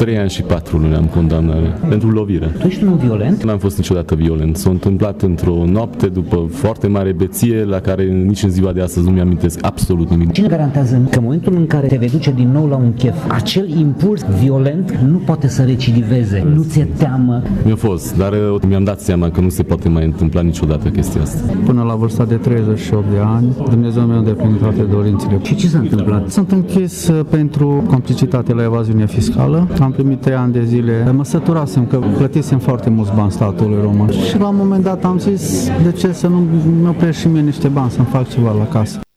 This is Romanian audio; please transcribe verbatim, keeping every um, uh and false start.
trei ani și patru luni am condamnare pentru lovire. Tu ești un om violent? Nu am fost niciodată violent. S-a întâmplat într-o noapte după foarte mare beție la care nici în ziua de astăzi nu mi-amintesc absolut nimic. Cine garantează că în momentul în care te vei duce din nou la un chef, acel impuls violent nu poate să recidiveze? Nu ți-e teamă? Mi-a fost, dar mi-am dat seama că nu se poate mai întâmpla niciodată chestia asta. Până la vârsta de treizeci și opt de ani, Dumnezeu mi-a îndeplinit toate dorințele. Și ce s-a întâmplat? Sunt închis pentru complicitate la evaziune fiscală. Am primit trei ani de zile. Mă săturasem că plătisem foarte mulți bani statului român. Și la un moment dat am zis, de ce să nu mi opresc și mie niște bani să-mi fac ceva la casă.